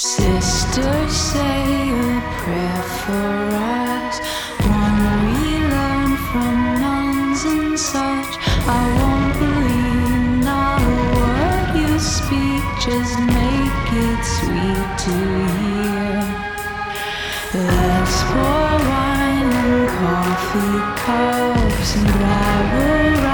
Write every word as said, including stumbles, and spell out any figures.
Sisters say a prayer for us, one we learn from nuns and such. I won't believe not a word you speak, just make it sweet to hear. Let's pour wine in coffee cups and grab a